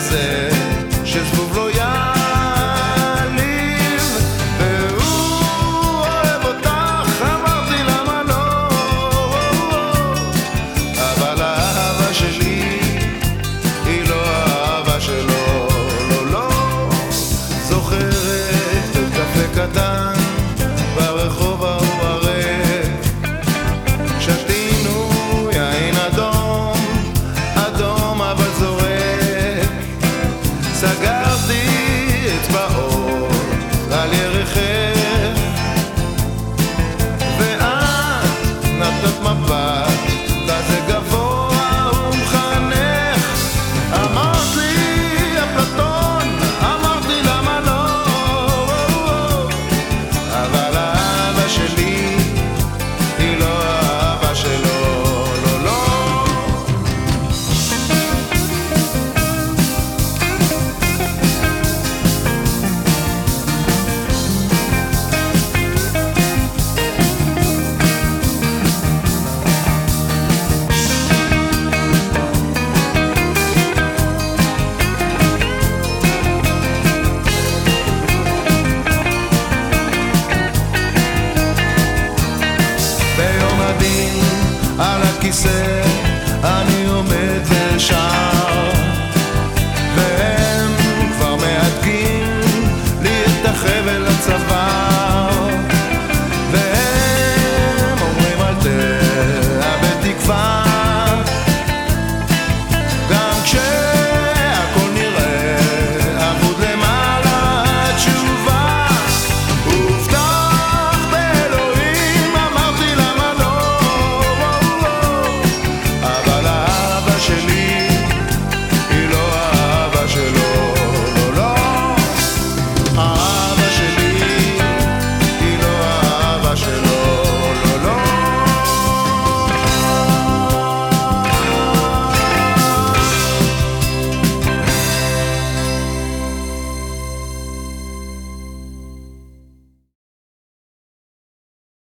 כזה שזבוב לא יעליב, והוא אוהב אותך, אמרתי למה לא, אבל האהבה שלי היא לא האהבה שלו, לא, לא. זוכרת את קפה קטן ברחוב ההוא הריק, שתינו יין אדום, אדום אבל זורק, סגרתי אצבעות על ירכך, ואת נתת מבט כזה גבוה ומחנך, אמרת לי אפלטון, אמרתי למה לא, אבל האהבה שלי היא לא האהבה שלו, לא, לא. ביום הדין על הכיסא אני עומד ושם